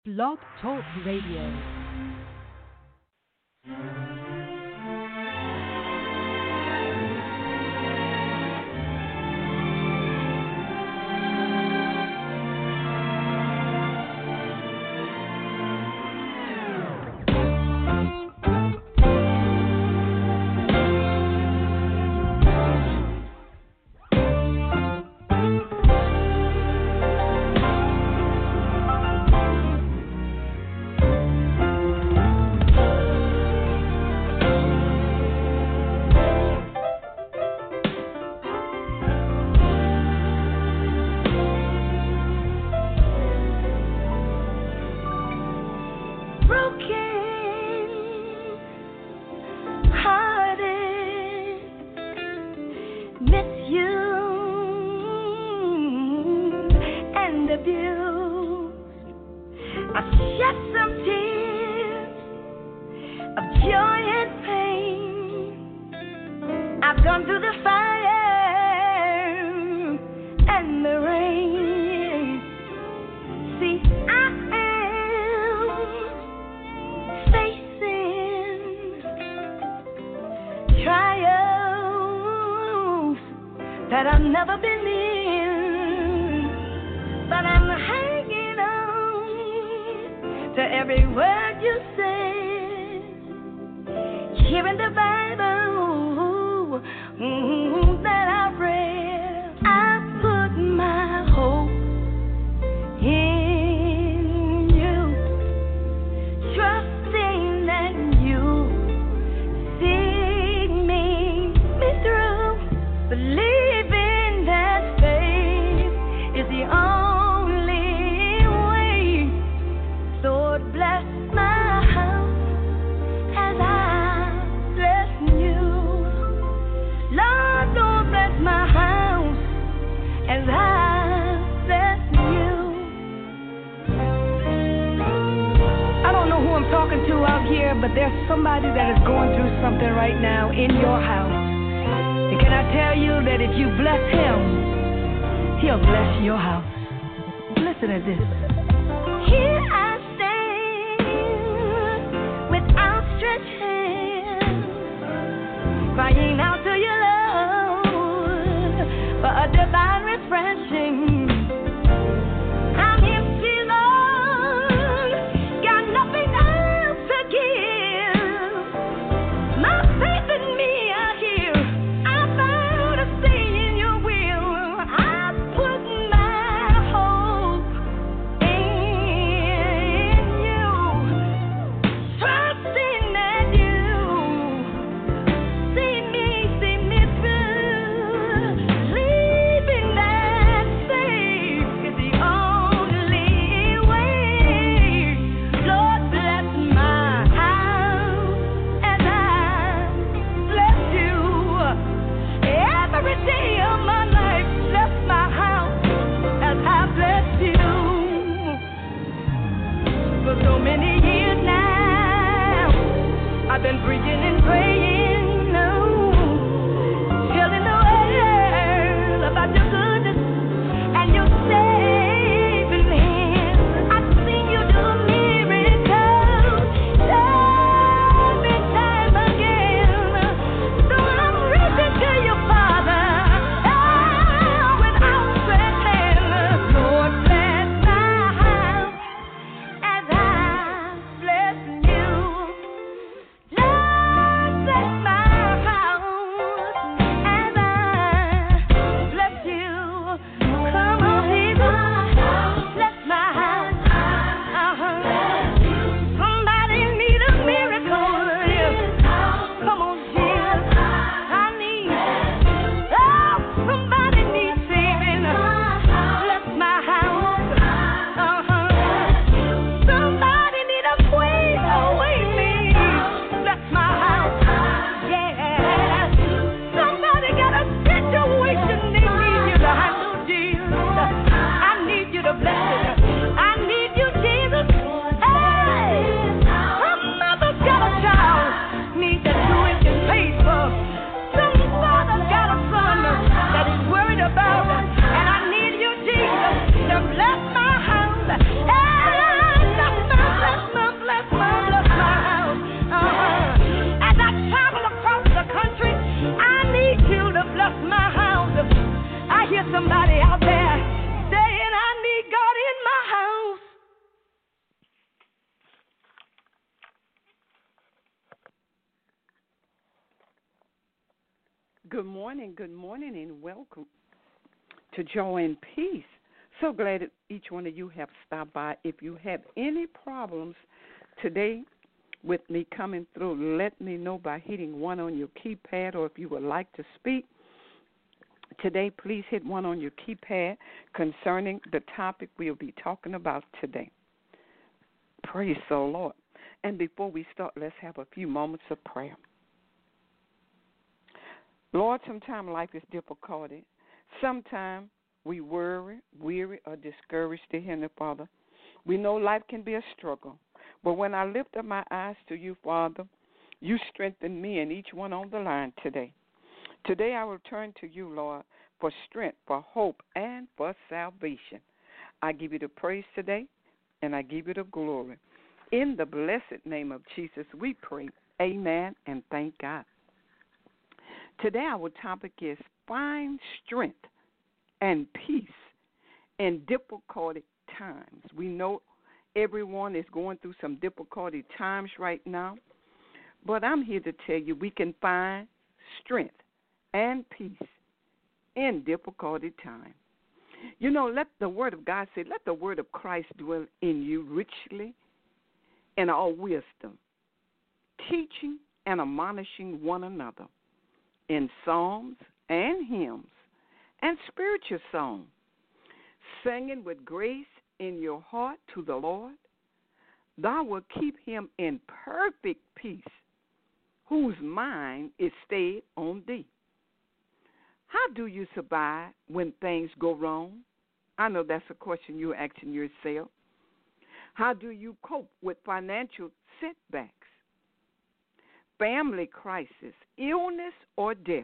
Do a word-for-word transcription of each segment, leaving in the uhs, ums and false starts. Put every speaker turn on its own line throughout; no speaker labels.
Blog Talk Radio.
Lord, Good morning, good morning, and welcome to Joy and Peace. So glad that each one of you have stopped by. If you have any problems today with me coming through, let me know by hitting one on your keypad, or if you would like to speak today, please hit one on your keypad concerning the topic we'll be talking about today. Praise the Lord. And before we start, let's have a few moments of prayer. Lord, sometimes life is difficult. Sometimes we worry, weary, or discouraged, dear Heavenly Father. We know life can be a struggle. But when I lift up my eyes to you, Father, you strengthen me and each one on the line today. Today I will turn to you, Lord, for strength, for hope, and for salvation. I give you the praise today, and I give you the glory. In the blessed name of Jesus, we pray. Amen, and thank God. Today our topic is find strength and peace in difficult times. We know everyone is going through some difficult times right now, but I'm here to tell you we can find strength and peace in difficult times. You know, let the word of God say, let the word of Christ dwell in you richly in all wisdom, teaching and admonishing one another in psalms and hymns and spiritual songs, singing with grace in your heart to the Lord. Thou wilt keep him in perfect peace, whose mind is stayed on thee. How do you survive when things go wrong? I know that's a question you're asking yourself. How do you cope with financial setbacks, family crisis, illness, or death?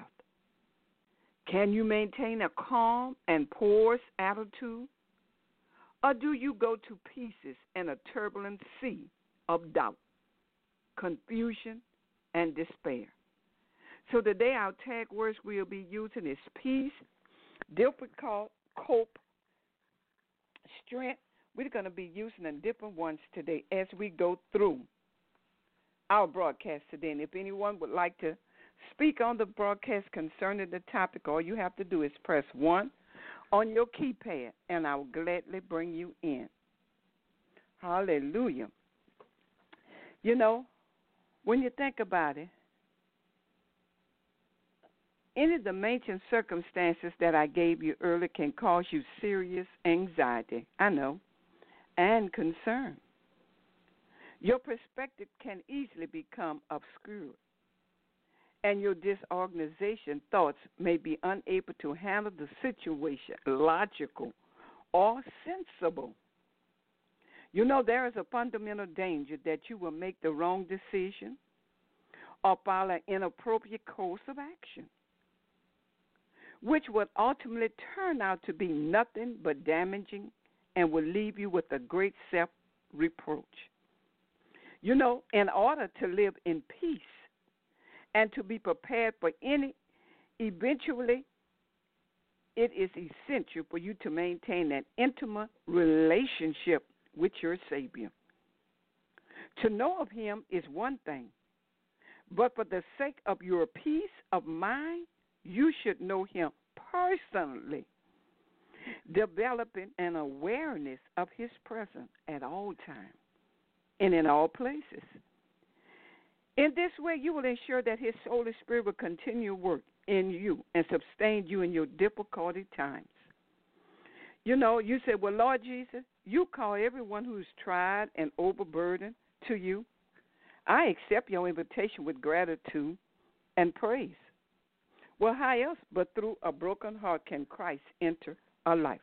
Can you maintain a calm and poised attitude? Or do you go to pieces in a turbulent sea of doubt, confusion, and despair? So today our tag words we'll be using is peace, difficult, cope, strength. We're going to be using the different ones today as we go through our broadcast today. And if anyone would like to speak on the broadcast concerning the topic, all you have to do is press one on your keypad, and I will gladly bring you in. Hallelujah. You know, when you think about it, any of the mentioned circumstances that I gave you earlier can cause you serious anxiety, I know, and concern. Your perspective can easily become obscured, and your disorganization thoughts may be unable to handle the situation logical or sensible. You know, there is a fundamental danger that you will make the wrong decision or follow an inappropriate course of action, which would ultimately turn out to be nothing but damaging and will leave you with a great self-reproach. You know, in order to live in peace and to be prepared for any, eventually, it is essential for you to maintain an intimate relationship with your Savior. To know of him is one thing, but for the sake of your peace of mind, you should know him personally, developing an awareness of his presence at all times and in all places. In this way, you will ensure that his Holy Spirit will continue to work in you and sustain you in your difficulty times. You know, you say, well, Lord Jesus, you call everyone who's tried and overburdened to you. I accept your invitation with gratitude and praise. Well, how else but through a broken heart can Christ enter a life?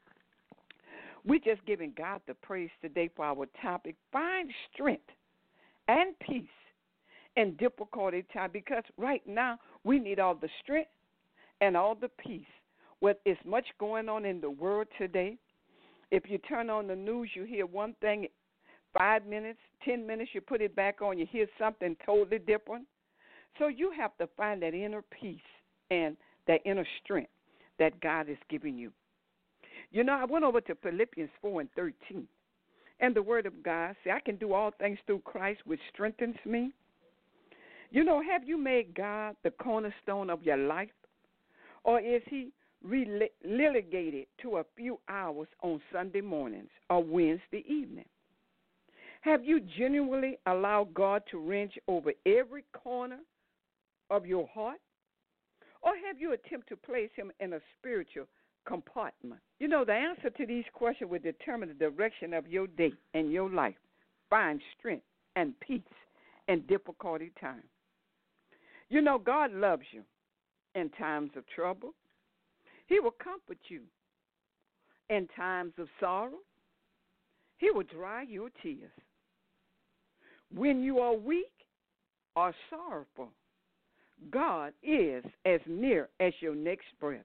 We're just giving God the praise today for our topic, find strength and peace in difficulty time, because right now we need all the strength and all the peace. With as much going on in the world today, if you turn on the news, you hear one thing, five minutes, ten minutes, you put it back on, you hear something totally different. So you have to find that inner peace and that inner strength that God is giving you. You know, I went over to Philippians four and thirteen, and the Word of God says, I can do all things through Christ, which strengthens me. You know, have you made God the cornerstone of your life? Or is he relegated to a few hours on Sunday mornings or Wednesday evening? Have you genuinely allowed God to range over every corner of your heart? Or have you attempted to place him in a spiritual compartment? You know, the answer to these questions will determine the direction of your day and your life. Find strength and peace in difficulty times. You know, God loves you in times of trouble. He will comfort you in times of sorrow. He will dry your tears. When you are weak or sorrowful, God is as near as your next breath.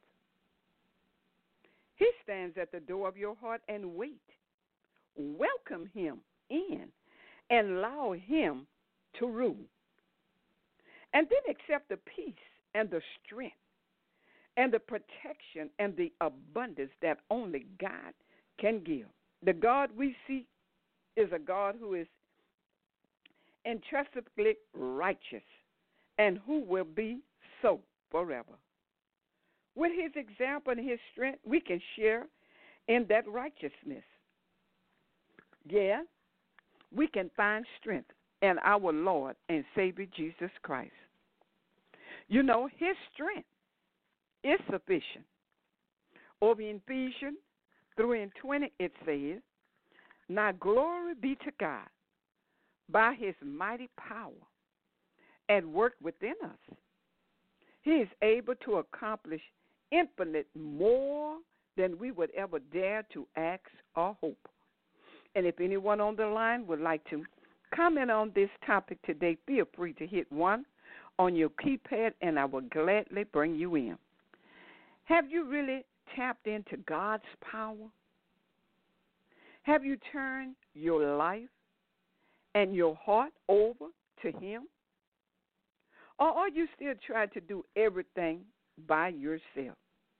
He stands at the door of your heart and wait. Welcome him in and allow him to rule. And then accept the peace and the strength and the protection and the abundance that only God can give. The God we see is a God who is intrinsically righteous and who will be so forever. With his example and his strength, we can share in that righteousness. Yeah, we can find strength in our Lord and Savior Jesus Christ. You know, his strength is sufficient. Over in Ephesians three and twenty, it says, "Now glory be to God by his mighty power at work within us. He is able to accomplish infinite more than we would ever dare to ask or hope." And if anyone on the line would like to comment on this topic today, feel free to hit one on your keypad, and I will gladly bring you in. Have you really tapped into God's power? Have you turned your life and your heart over to him? Or are you still trying to do everything by yourself?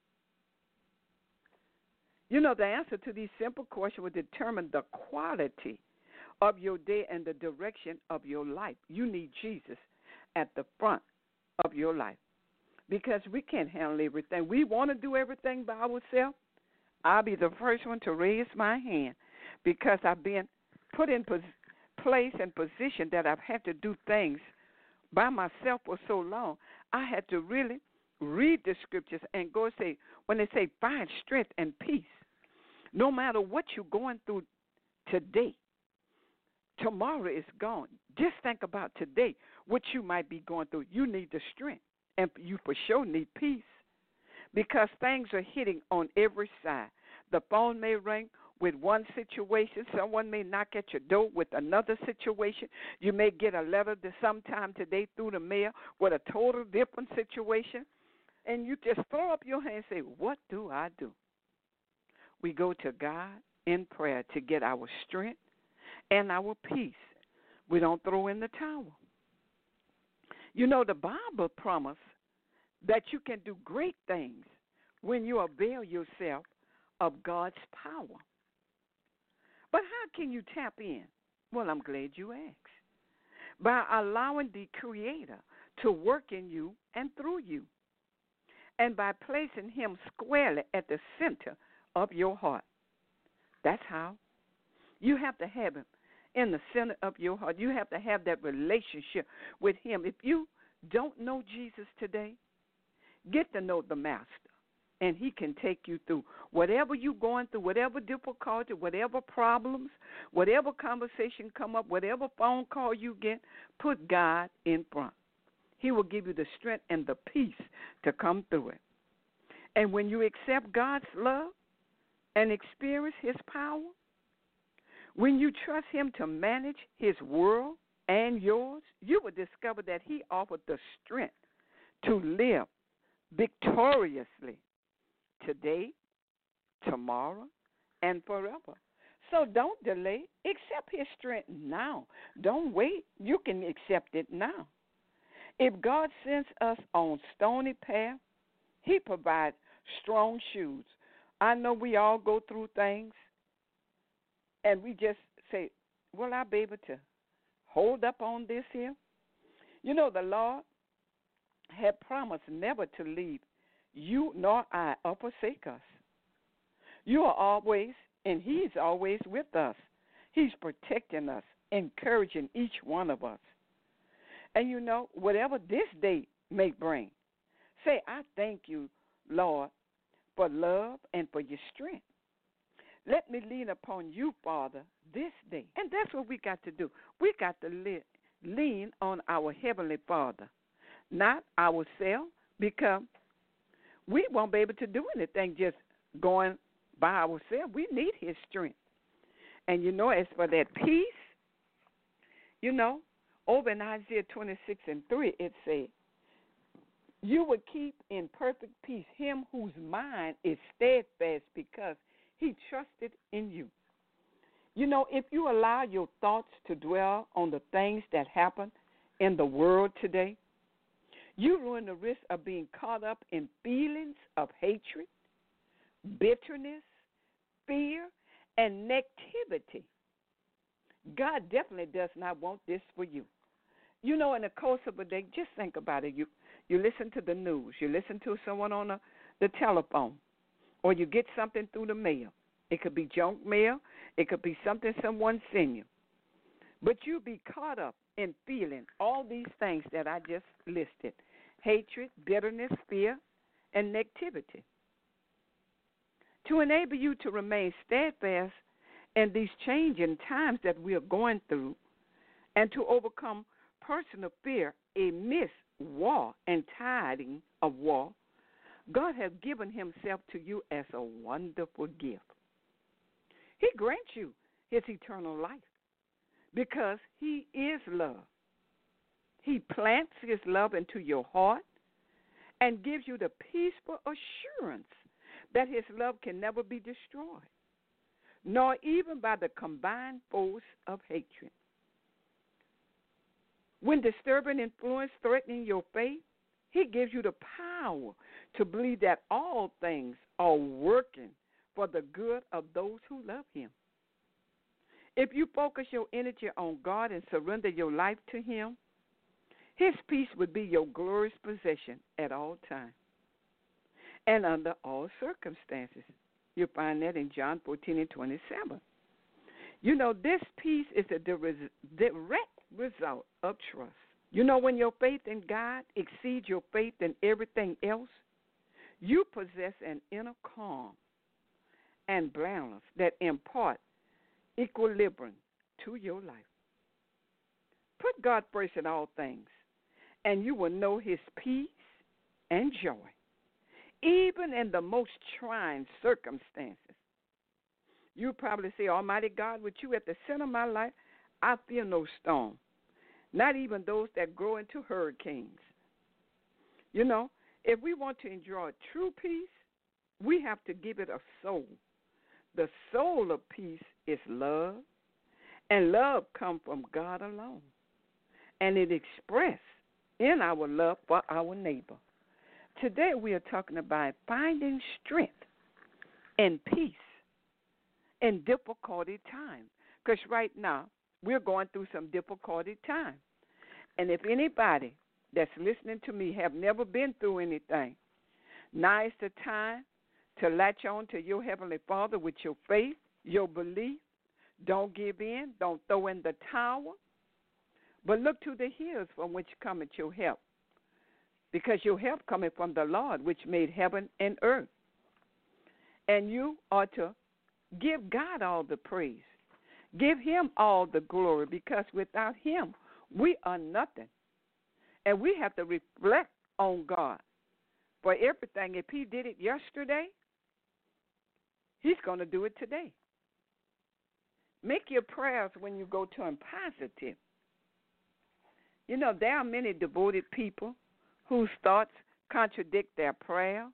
You know, the answer to these simple questions will determine the quality of your day and the direction of your life. You need Jesus at the front of your life because we can't handle everything. We want to do everything by ourselves. I'll be the first one to raise my hand because I've been put in pos- place and position that I've had to do things by myself for so long. I had to really read the scriptures and go say, when they say find strength and peace, no matter what you're going through today, tomorrow is gone. Just think about today, what you might be going through. You need the strength, and you for sure need peace because things are hitting on every side. The phone may ring with one situation. Someone may knock at your door with another situation. You may get a letter to sometime today through the mail with a total different situation, and you just throw up your hand and say, what do I do? We go to God in prayer to get our strength and our peace. We don't throw in the towel. You know, the Bible promises that you can do great things when you avail yourself of God's power. But how can you tap in? Well, I'm glad you asked. By allowing the Creator to work in you and through you, and by placing him squarely at the center of your heart. That's how. You have to have him in the center of your heart. You have to have that relationship with him. If you don't know Jesus today, get to know the Master, and he can take you through whatever you're going through, whatever difficulty, whatever problems, whatever conversation come up, whatever phone call you get, put God in front. He will give you the strength and the peace to come through it. And when you accept God's love and experience his power, when you trust him to manage his world and yours, you will discover that he offered the strength to live victoriously today, tomorrow, and forever. So don't delay. Accept his strength now. Don't wait. You can accept it now. If God sends us on stony path, he provides strong shoes. I know we all go through things, and we just say, will I be able to hold up on this here? You know, the Lord had promised never to leave you nor I or forsake us. You are always, and He's always with us. He's protecting us, encouraging each one of us. And you know, whatever this day may bring, say, I thank you, Lord, for love and for your strength. Let me lean upon you, Father, this day. And that's what we got to do. We got to le- lean on our Heavenly Father, not ourselves, because we won't be able to do anything just going by ourselves. We need His strength. And you know, as for that peace, you know, over in Isaiah twenty-six and three, it said, you will keep in perfect peace him whose mind is steadfast because he trusted in you. You know, if you allow your thoughts to dwell on the things that happen in the world today, you run the risk of being caught up in feelings of hatred, bitterness, fear, and negativity. God definitely does not want this for you. You know, in the course of a day, just think about it. You you listen to the news, you listen to someone on the, the telephone, or you get something through the mail. It could be junk mail. It could be something someone sent you. But you'll be caught up in feeling all these things that I just listed: hatred, bitterness, fear, and negativity. To enable you to remain steadfast in these changing times that we are going through, and to overcome personal fear amidst war and tidings of war, God has given Himself to you as a wonderful gift. He grants you His eternal life because He is love. He plants His love into your heart and gives you the peaceful assurance that His love can never be destroyed, nor even by the combined force of hatred. When disturbing influence threatening your faith, He gives you the power to believe that all things are working for the good of those who love Him. If you focus your energy on God and surrender your life to Him, His peace would be your glorious possession at all times and under all circumstances. You'll find that in John fourteen and twenty-seven. You know, this peace is a direct result of trust. You know, when your faith in God exceeds your faith in everything else, you possess an inner calm and balance that impart equilibrium to your life. Put God first in all things, and you will know His peace and joy, even in the most trying circumstances. You probably say, Almighty God, with you at the center of my life, I fear no storm, not even those that grow into hurricanes. You know, if we want to enjoy true peace, we have to give it a soul. The soul of peace is love, and love comes from God alone, and it expressed in our love for our neighbor. Today we are talking about finding strength and peace in difficulty times, because right now we're going through some difficulty times. And if anybody that's listening to me have never been through anything, now is the time to latch on to your Heavenly Father with your faith, your belief. Don't give in. Don't throw in the towel. But look to the hills from which cometh your help, because your help cometh from the Lord, which made heaven and earth. And you are to give God all the praise. Give Him all the glory, because without Him, we are nothing. And we have to reflect on God for everything. If He did it yesterday, He's going to do it today. Make your prayers when you go to Him positive. You know, there are many devoted people whose thoughts contradict their prayer.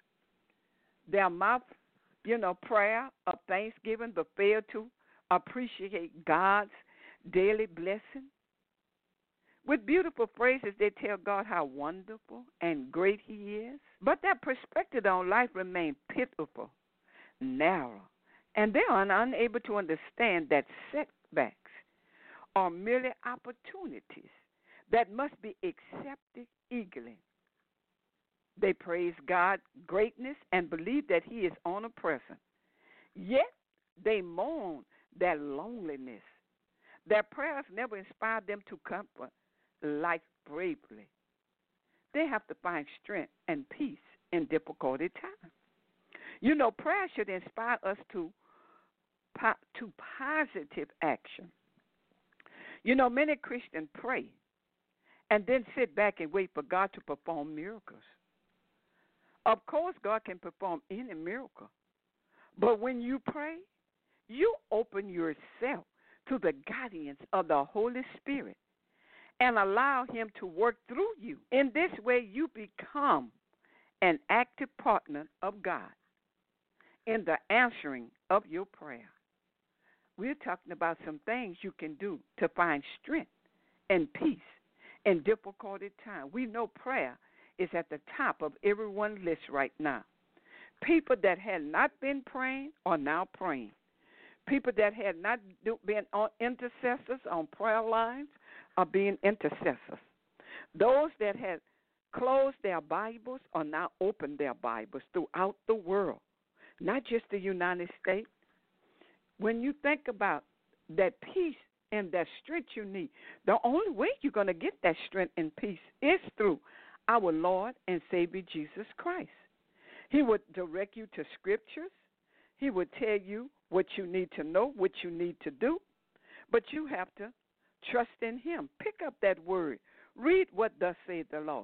Their mouth, you know, prayer of thanksgiving, but fail to appreciate God's daily blessing. With beautiful phrases, they tell God how wonderful and great He is. But their perspective on life remains pitiful, narrow, and they are unable to understand that setbacks are merely opportunities that must be accepted eagerly. They praise God's greatness and believe that He is omnipresent. Yet they mourn their loneliness. Their prayers never inspire them to comfort life bravely. They have to find strength and peace in difficult times. You know, prayer should inspire us to, to positive action. You know, many Christians pray and then sit back and wait for God to perform miracles. Of course, God can perform any miracle. But when you pray, you open yourself to the guidance of the Holy Spirit and allow Him to work through you. In this way, you become an active partner of God in the answering of your prayer. We're talking about some things you can do to find strength and peace in difficult times. We know prayer is at the top of everyone's list right now. People that had not been praying are now praying. People that had not been on intercessors on prayer lines are being intercessors. Those that had closed their Bibles are now open their Bibles throughout the world, not just the United States. When you think about that peace and that strength you need, the only way you're going to get that strength and peace is through our Lord and Savior Jesus Christ. He would direct you to scriptures. He would tell you what you need to know, what you need to do, but you have to trust in Him. Pick up that word. Read what thus saith the Lord.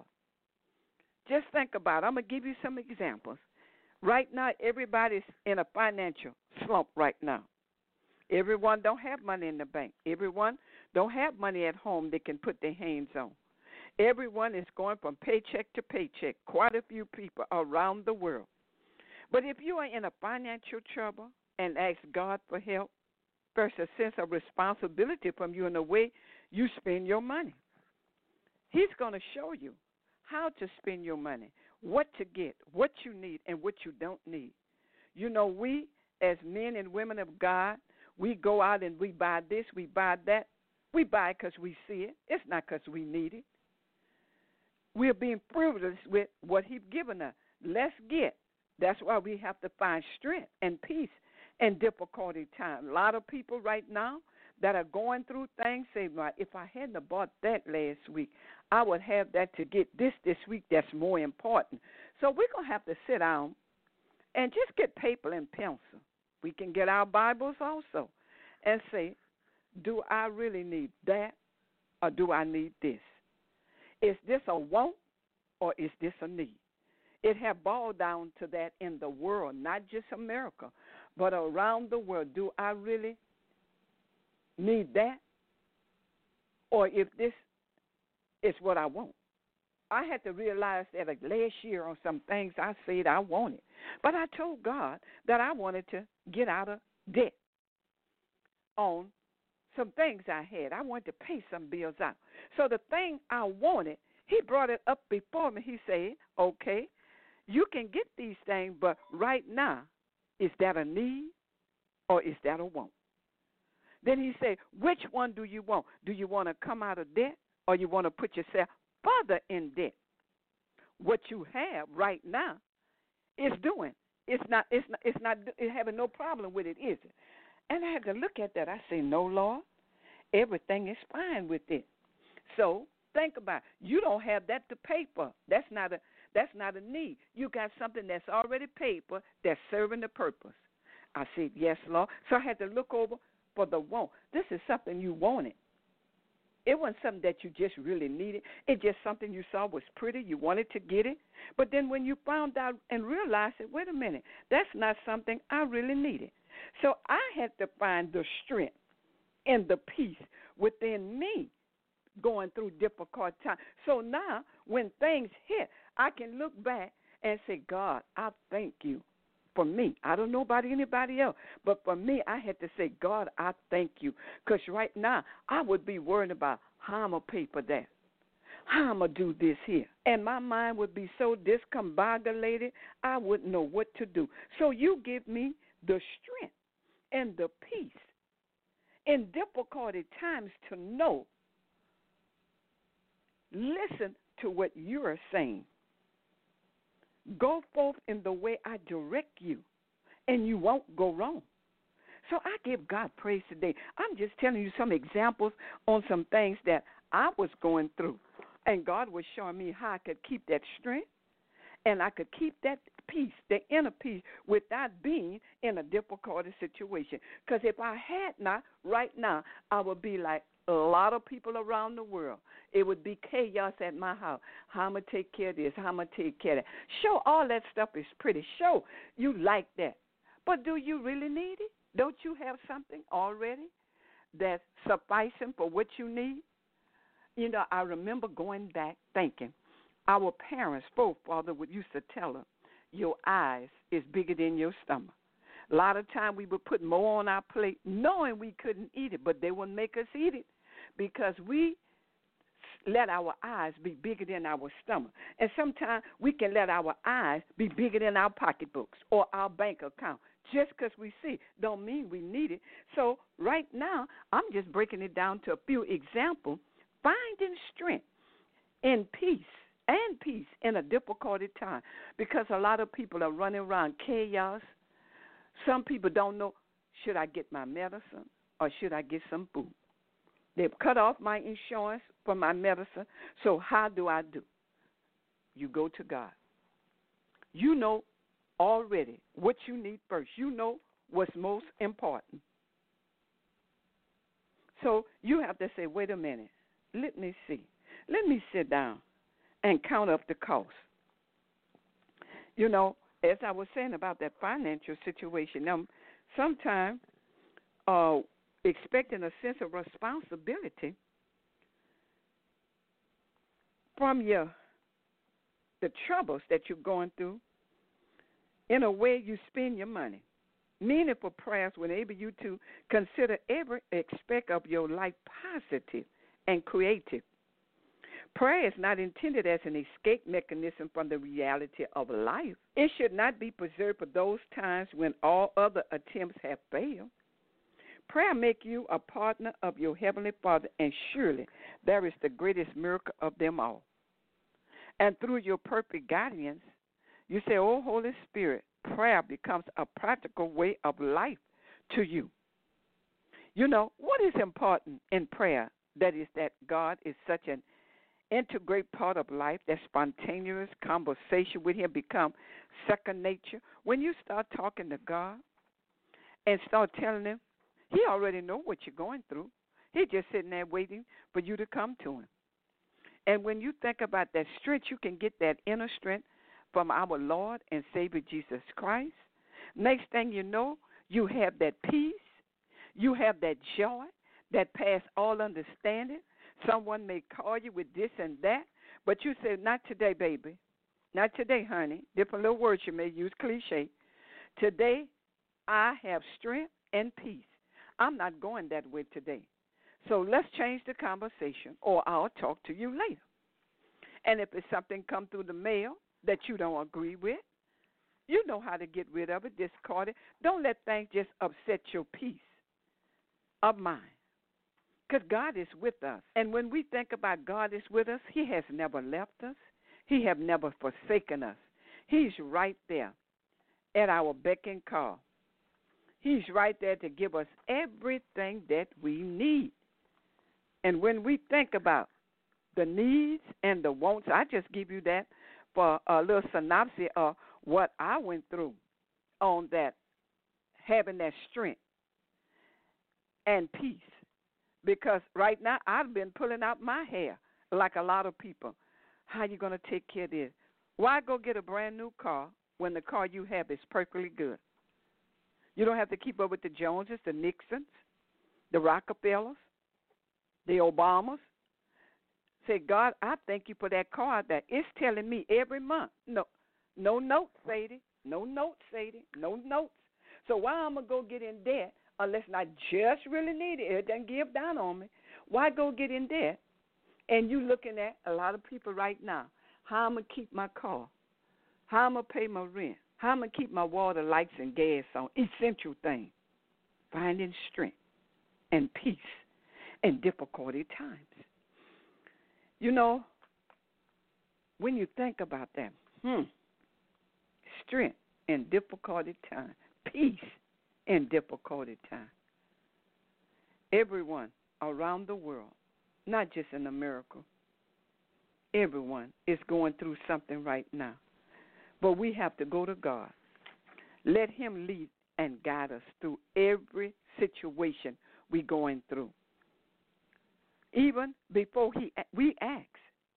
Just think about it. I'm going to give you some examples. Right now, everybody's in a financial slump right now. Everyone don't have money in the bank. Everyone don't have money at home they can put their hands on. Everyone is going from paycheck to paycheck, quite a few people around the world. But if you are in a financial trouble and ask God for help, there's a sense of responsibility from you in the way you spend your money. He's going to show you how to spend your money, what to get, what you need, and what you don't need. You know, we as men and women of God, we go out and we buy this, we buy that. We buy it because we see it. It's not because we need it. We're being frivolous with what He's given us. Let's get. That's why we have to find strength and peace in difficulty times. A lot of people right now that are going through things say, well, if I hadn't bought that last week, I would have that to get this this week that's more important. So we're going to have to sit down and just get paper and pencil. We can get our Bibles also and say, do I really need that or do I need this? Is this a want or is this a need? It have boiled down to that in the world, not just America, but around the world. Do I really need that? Or if this is what I want? I had to realize that like last year on some things I said I wanted. But I told God that I wanted to get out of debt on some things I had. I wanted to pay some bills out. So the thing I wanted, He brought it up before me. He said, okay, you can get these things, but right now, is that a need or is that a want? Then He said, which one do you want? Do you want to come out of debt or you want to put yourself further in debt? What you have right now is doing. It's not, it's not, it's not it's having no problem with it, is it? And I had to look at that. I say, no, Lord, everything is fine with it. So think about it. You don't have that to pay for. That's not a that's not a need. You got something that's already paid for that's serving the purpose. I said, yes, Lord. So I had to look over for the want. This is something you wanted. It wasn't something that you just really needed. It's just something you saw was pretty. You wanted to get it. But then when you found out and realized it, wait a minute, that's not something I really needed. So I had to find the strength and the peace within me going through difficult times. So now when things hit, I can look back and say, God, I thank you for me. I don't know about anybody else, but for me, I had to say, God, I thank you. Because right now, I would be worried about how I'm going to pay for that, how I'm going to do this here. And my mind would be so discombobulated, I wouldn't know what to do. So you give me the strength and the peace in difficult times to know listen to what you are saying. Go forth in the way I direct you, and you won't go wrong. So I give God praise today. I'm just telling you some examples on some things that I was going through, and God was showing me how I could keep that strength, and I could keep that peace, the inner peace, without being in a difficult situation. Because if I had not, right now, I would be like a lot of people around the world. It would be chaos at my house. How I'm going to take care of this, how I'm going to take care of that. Sure, all that stuff is pretty. Sure, you like that. But do you really need it? Don't you have something already that's sufficing for what you need? You know, I remember going back thinking, our parents, forefather, would used to tell us, your eyes is bigger than your stomach. A lot of time we would put more on our plate knowing we couldn't eat it, but they wouldn't make us eat it because we let our eyes be bigger than our stomach. And sometimes we can let our eyes be bigger than our pocketbooks or our bank account. Just because we see don't mean we need it. So right now, I'm just breaking it down to a few examples. Finding strength in peace and peace in a difficult time, because a lot of people are running around chaos. Some people don't know, should I get my medicine or should I get some food? They've cut off my insurance for my medicine, so how do I do? You go to God. You know already what you need first. You know what's most important. So you have to say, wait a minute, let me see. Let me sit down and count up the cost. You know, as I was saying about that financial situation, now sometimes uh, expecting a sense of responsibility from your the troubles that you're going through, in a way you spend your money. Meaningful prayers will enable you to consider every aspect of your life positive and creative. Prayer is not intended as an escape mechanism from the reality of life. It should not be preserved for those times when all other attempts have failed. Prayer makes you a partner of your Heavenly Father, and surely there is the greatest miracle of them all. And through your perfect guidance, you say, oh, Holy Spirit, prayer becomes a practical way of life to you. You know, what is important in prayer? That is that God is such an integral part of life, that spontaneous conversation with Him become second nature. When you start talking to God and start telling Him, He already knows what you're going through. He's just sitting there waiting for you to come to Him. And when you think about that strength, you can get that inner strength from our Lord and Savior Jesus Christ. Next thing you know, you have that peace. You have that joy that pass all understanding. Someone may call you with this and that, but you say, not today, baby. Not today, honey. Different little words you may use, cliche. Today, I have strength and peace. I'm not going that way today. So let's change the conversation, or I'll talk to you later. And if it's something come through the mail that you don't agree with, you know how to get rid of it, discard it. Don't let things just upset your peace of mind. Because God is with us. And when we think about God is with us, He has never left us. He has never forsaken us. He's right there at our beck and call. He's right there to give us everything that we need. And when we think about the needs and the wants, I just give you that for a little synopsis of what I went through on that, having that strength and peace. Because right now I've been pulling out my hair like a lot of people. How are you going to take care of this? Why go get a brand new car when the car you have is perfectly good? You don't have to keep up with the Joneses, the Nixons, the Rockefellers, the Obamas. Say, God, I thank you for that car out there. It's telling me every month. No, no notes, Sadie. No notes, Sadie. No notes. So why I'm going to go get in debt unless I just really need it? It doesn't give down on me. Why go get in debt? And you looking at a lot of people right now, how I'm going to keep my car, how I'm going to pay my rent, how I'm going to keep my water, lights, and gas on, essential things. Finding strength and peace in difficulty times. You know, when you think about that, hmm, strength in difficulty time, peace in difficulty time. Everyone around the world, not just in America, everyone is going through something right now. But we have to go to God. Let him lead and guide us through every situation we're going through. Even before he we ask,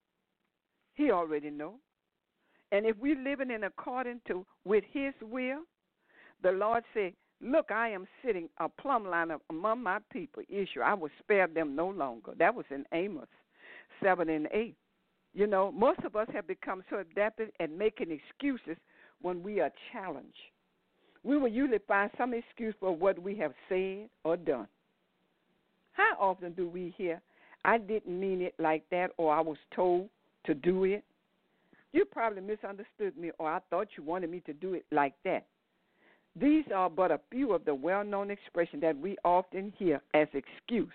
he already knows. And if we're living in according to with his will, the Lord said, look, I am sitting a plumb line of, among my people, Israel. I will spare them no longer. That was in Amos seven and eight. You know, most of us have become so adapted at making excuses when we are challenged. We will usually find some excuse for what we have said or done. How often do we hear, I didn't mean it like that, or I was told to do it? You probably misunderstood me, or I thought you wanted me to do it like that. These are but a few of the well-known expressions that we often hear as excuse.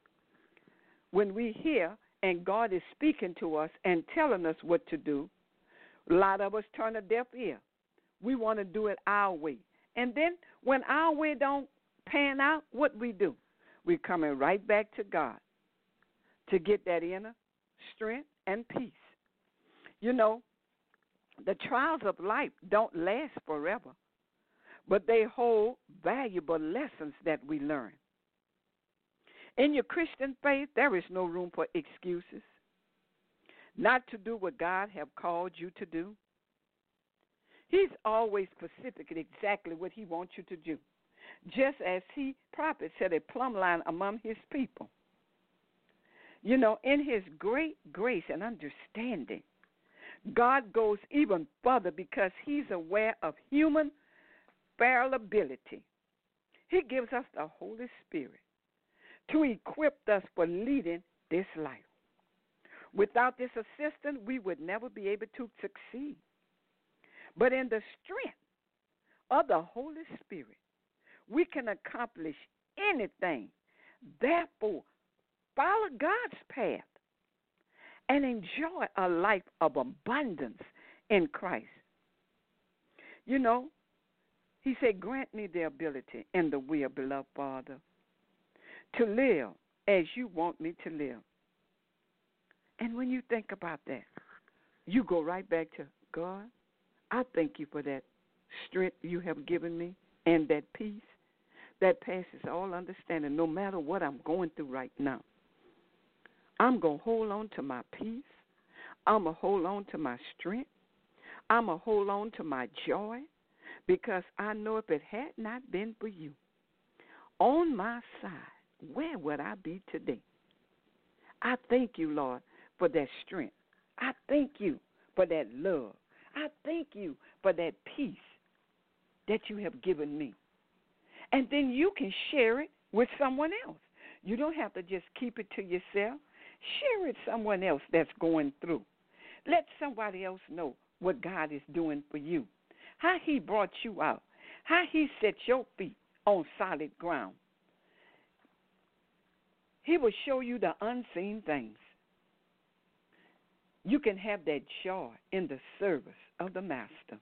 When we hear and God is speaking to us and telling us what to do, a lot of us turn a deaf ear. We want to do it our way. And then when our way don't pan out, what we do? We're coming right back to God to get that inner strength and peace. You know, the trials of life don't last forever, but they hold valuable lessons that we learn. In your Christian faith, there is no room for excuses, not to do what God has called you to do. He's always specific in exactly what he wants you to do, just as he, prophet, set a plumb line among his people. You know, in his great grace and understanding, God goes even further because he's aware of human fallibility. He gives us the Holy Spirit to equip us for leading this life. Without this assistance, we would never be able to succeed. But in the strength of the Holy Spirit, we can accomplish anything. Therefore, follow God's path and enjoy a life of abundance in Christ. You know, he said, grant me the ability and the will, beloved Father, to live as you want me to live. And when you think about that, you go right back to God. I thank you for that strength you have given me and that peace that passes all understanding, no matter what I'm going through right now. I'm going to hold on to my peace. I'm going to hold on to my strength. I'm going to hold on to my joy, because I know if it had not been for you on my side, where would I be today? I thank you, Lord, for that strength. I thank you for that love. I thank you for that peace that you have given me. And then you can share it with someone else. You don't have to just keep it to yourself. Share it with someone else that's going through. Let somebody else know what God is doing for you, how he brought you out, how he set your feet on solid ground. He will show you the unseen things. You can have that joy in the service of the Master.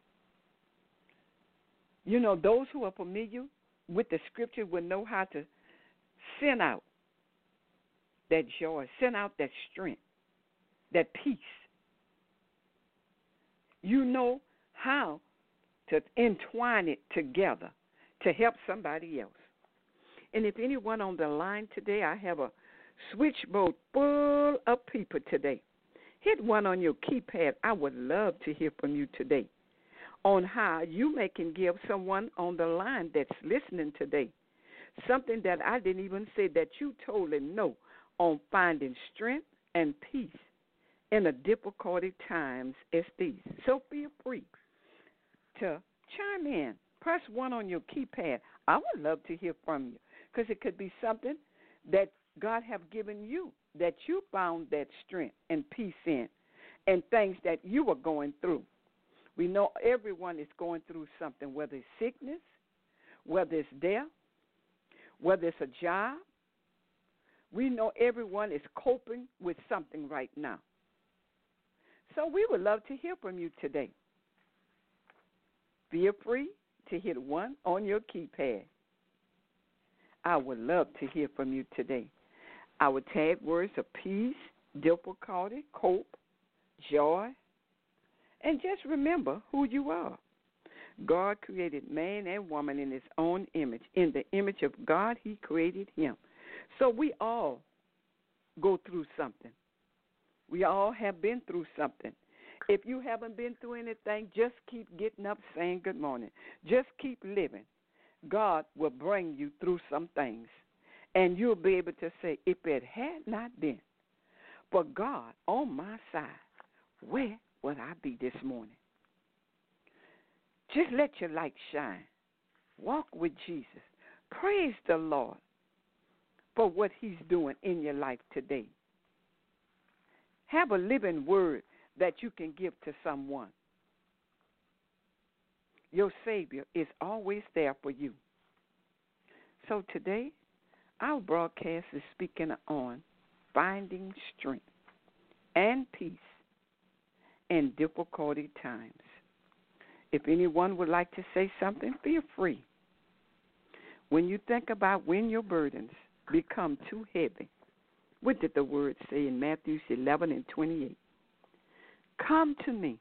You know, those who are familiar with the scripture will know how to send out that joy, send out that strength, that peace. You know how to entwine it together to help somebody else. And if anyone on the line today, I have a switchboard full of people today. Hit one on your keypad. I would love to hear from you today on how you may can give someone on the line that's listening today something that I didn't even say that you totally know on finding strength and peace in a difficulty times as these. So feel free to chime in. Press one on your keypad. I would love to hear from you, because it could be something that God have given you, that you found that strength and peace in, and things that you are going through. We know everyone is going through something, whether it's sickness, whether it's death, whether it's a job. We know everyone is coping with something right now. So we would love to hear from you today. Feel free to hit one on your keypad. I would love to hear from you today. Our tag words are peace, difficulty, cope, joy, and just remember who you are. God created man and woman in his own image. In the image of God, he created him. So we all go through something. We all have been through something. If you haven't been through anything, just keep getting up saying good morning. Just keep living. God will bring you through some things. And you'll be able to say, if it had not been for God on my side, where would I be this morning? Just let your light shine. Walk with Jesus. Praise the Lord for what he's doing in your life today. Have a living word that you can give to someone. Your Savior is always there for you. So today, our broadcast is speaking on finding strength and peace in difficulty times. If anyone would like to say something, feel free. When you think about when your burdens become too heavy, what did the word say in Matthew eleven and twenty-eight? Come to me,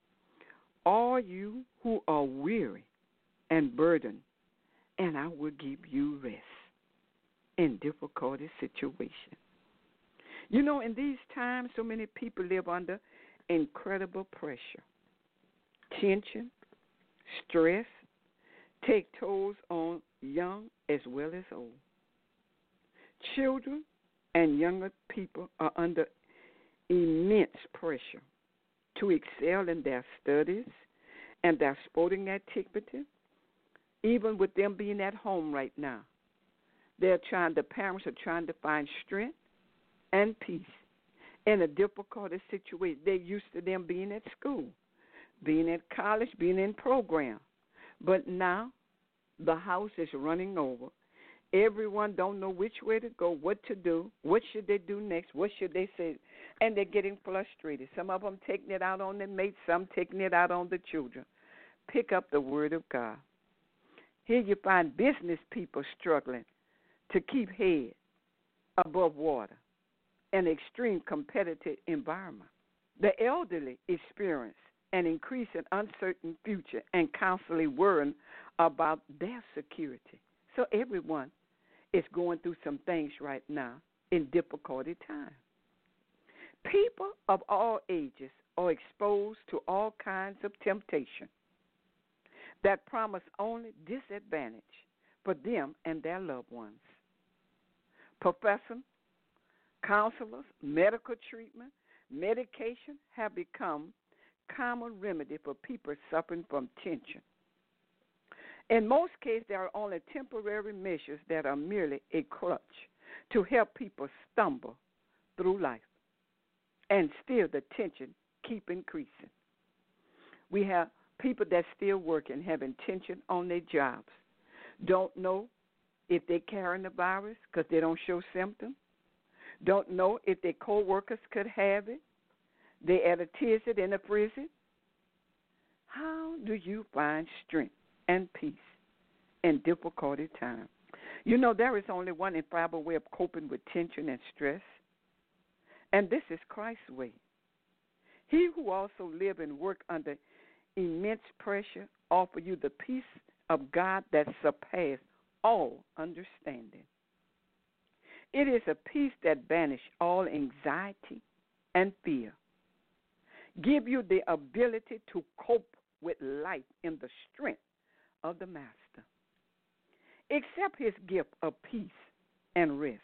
all you who are weary and burdened, and I will give you rest in difficulty situations. You know, in these times, so many people live under incredible pressure, tension, stress, take tolls on young as well as old. Children and younger people are under immense pressure to excel in their studies and their sporting activities, even with them being at home right now. They're trying, the parents are trying to find strength and peace in a difficult situation. They're used to them being at school, being at college, being in program. But now the house is running over. Everyone don't know which way to go, what to do, what should they do next, what should they say, and they're getting frustrated. Some of them taking it out on their mates, some taking it out on the children. Pick up the Word of God. Here you find business people struggling to keep head above water in an extreme competitive environment. The elderly experience an increasing uncertain future and constantly worrying about their security. So everyone is going through some things right now in difficulty times. People of all ages are exposed to all kinds of temptation that promise only disadvantage for them and their loved ones. Professors, counselors, medical treatment, medication have become common remedy for people suffering from tension. In most cases, there are only temporary measures that are merely a crutch to help people stumble through life, and still the tension keep increasing. We have people that still working, having tension on their jobs, don't know if they're carrying the virus because they don't show symptoms, don't know if their co-workers could have it, they're at a tizzard in a prison. How do you find strength and peace in difficulty times? You know, there is only one infallible way of coping with tension and stress, and this is Christ's way. He who also live and work under immense pressure offer you the peace of God that surpasses all understanding. It is a peace that banishes all anxiety and fear, give you the ability to cope with life in the strength of the Master. Accept his gift of peace and rest.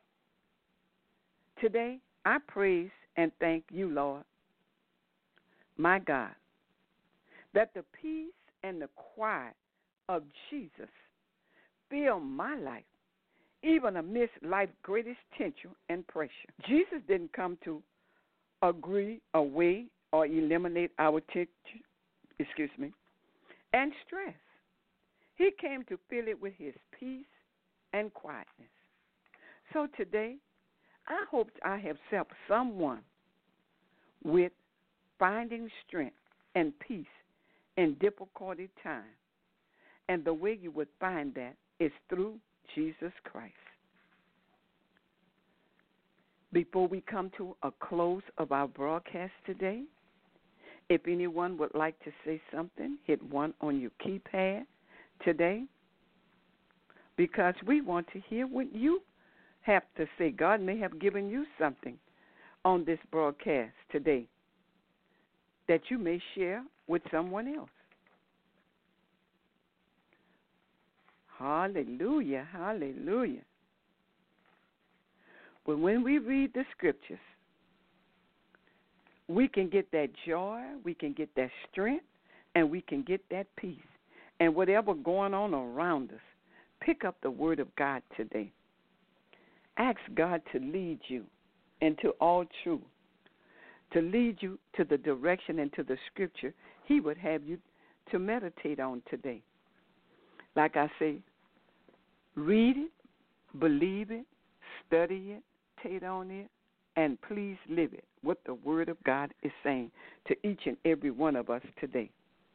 Today, I praise and thank you, Lord, my God, that the peace and the quiet of Jesus fill my life, even amidst life's greatest tension and pressure. Jesus didn't come to agree away or eliminate our tension, excuse me, and stress. He came to fill it with his peace and quietness. So today, I hope I have helped someone with finding strength and peace in difficulty time. And the way you would find that is through Jesus Christ. Before we come to a close of our broadcast today, if anyone would like to say something, hit one on your keypad today, because we want to hear what you have to say. God may have given you something on this broadcast today that you may share with someone else. Hallelujah, hallelujah. But when we read the scriptures, we can get that joy, we can get that strength, and we can get that peace. And whatever going on around us, pick up the word of God today. Ask God to lead you into all truth, to lead you to the direction and to the scripture he would have you to meditate on today. Like I say, read it, believe it, study it, meditate on it, and please live it, what the Word of God is saying to each and every one of us today.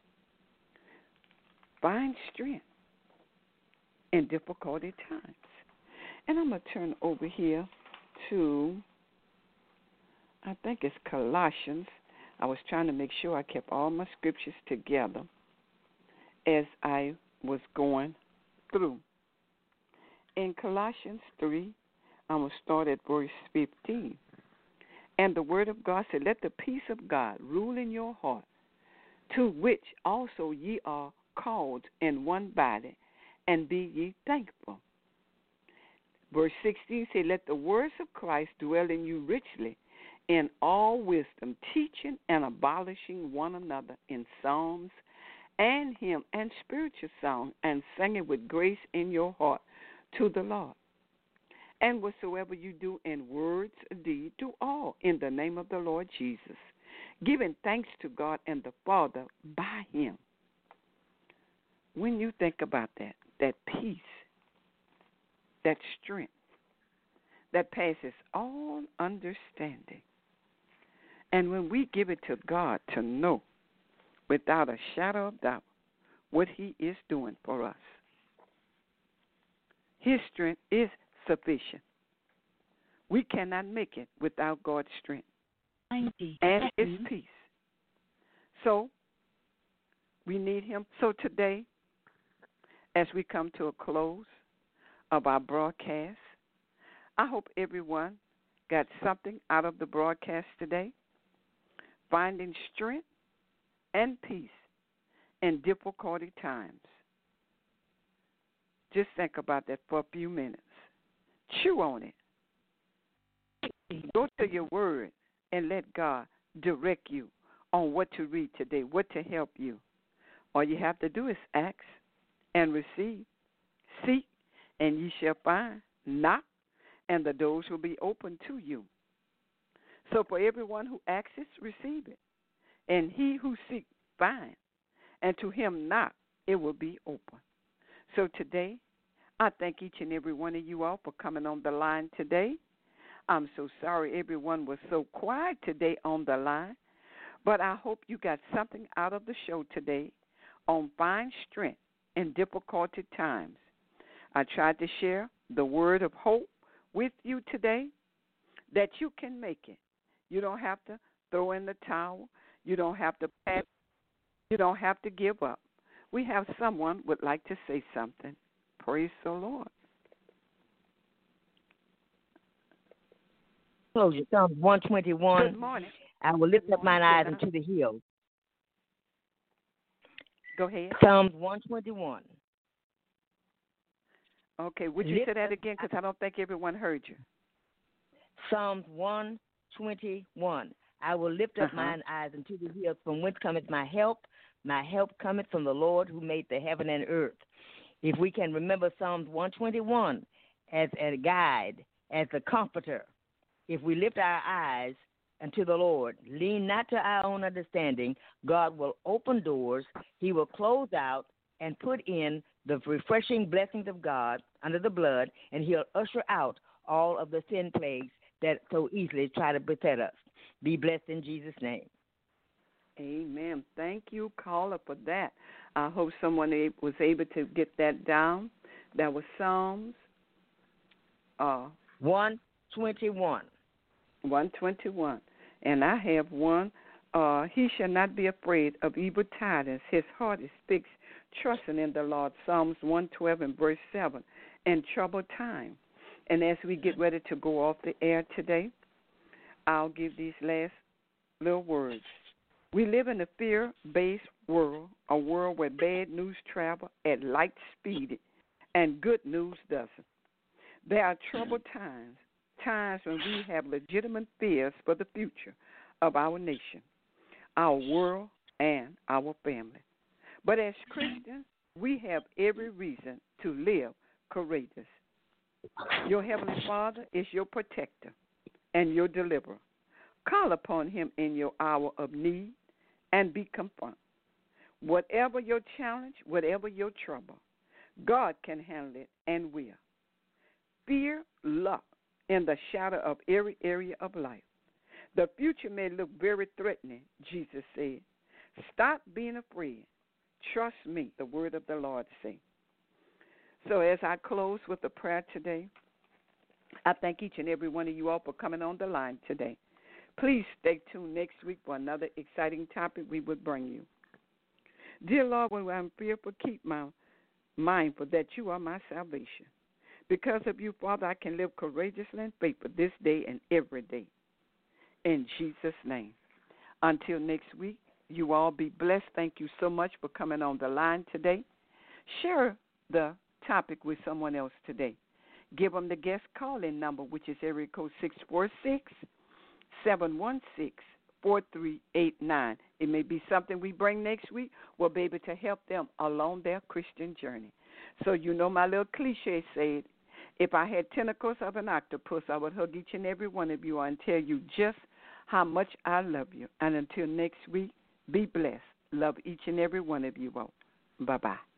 Find strength in difficulty times. And I'm going to turn over here to, I think it's Colossians. I was trying to make sure I kept all my scriptures together as I was going through. In Colossians three, I'm going to start at verse fifteen. And the word of God said, let the peace of God rule in your heart, to which also ye are called in one body, and be ye thankful. Verse sixteen said, let the words of Christ dwell in you richly, in all wisdom, teaching and abolishing one another in psalms and hymn and spiritual song, and singing with grace in your heart to the Lord. And whatsoever you do in words or deed, do all in the name of the Lord Jesus, giving thanks to God and the Father by him. When you think about that, that peace, that strength, that passes all understanding, and when we give it to God to know without a shadow of doubt what he is doing for us, his strength is sufficient. We cannot make it without God's strength
ninety
and his
seconds.
peace. So we need him. So today, as we come to a close of our broadcast, I hope everyone got something out of the broadcast today, finding strength and peace in difficulty times. Just think about that for a few minutes. Chew on it. Go to your word and let God direct you on what to read today, what to help you. All you have to do is ask and receive. Seek, and ye shall find. Knock, and the doors will be open to you. So for everyone who asks, receive it. And he who seeks, find. And to him knock, it will be open. So today, I thank each and every one of you all for coming on the line today. I'm so sorry everyone was so quiet today on the line, but I hope you got something out of the show today on find strength in difficulty times. I tried to share the word of hope with you today, that you can make it. You don't have to throw in the towel. You don't have to pack. You don't have to give up. We have someone would like to say something. Praise the Lord.
Close it. Psalms one twenty-one.
Good morning.
I will lift up mine eyes
Uh-huh.
unto the hills.
Go ahead.
Psalms one twenty-one.
Okay, would you
Lift
say that
up-
again? Because I don't think everyone heard you.
Psalms one twenty-one. I will lift up
Uh-huh.
mine eyes unto the hills, from whence cometh my help. My help cometh from the Lord who made the heaven and earth. If we can remember Psalms one twenty-one as a guide, as a comforter, if we lift our eyes unto the Lord, lean not to our own understanding, God will open doors. He will close out and put in the refreshing blessings of God under the blood, and he'll usher out all of the sin plagues that so easily try to beset us. Be blessed in Jesus' name.
Amen. Thank you, caller, for that. I hope someone a- was able to get that down. That was Psalms uh,
one twenty-one.
one twenty-one. And I have one. Uh, he shall not be afraid of evil tidings. His heart is fixed, trusting in the Lord. Psalms one twelve and verse seven. In troubled time. And as we get ready to go off the air today, I'll give these last little words. We live in a fear-based world, a world where bad news travel at light speed and good news doesn't. There are troubled times, times when we have legitimate fears for the future of our nation, our world, and our family. But as Christians, we have every reason to live courageous. Your Heavenly Father is your protector and your deliverer. Call upon him in your hour of need and be confronted. Whatever your challenge, whatever your trouble, God can handle it and will. Fear lurks in the shadow of every area of life. The future may look very threatening, Jesus said. Stop being afraid. Trust me, the word of the Lord says. So as I close with a prayer today, I thank each and every one of you all for coming on the line today. Please stay tuned next week for another exciting topic we will bring you. Dear Lord, when I'm fearful, keep my mindful that you are my salvation. Because of you, Father, I can live courageously and faithful this day and every day. In Jesus' name. Until next week, you all be blessed. Thank you so much for coming on the line today. Share the topic with someone else today. Give them the guest call-in number, which is area code six four six, seven one six, four three eight nine. It may be something we bring next week. We'll be able to help them along their Christian journey. So you know my little cliche said, if I had tentacles of an octopus, I would hug each and every one of you and tell you just how much I love you. And until next week, be blessed. Love each and every one of you all. Bye-bye.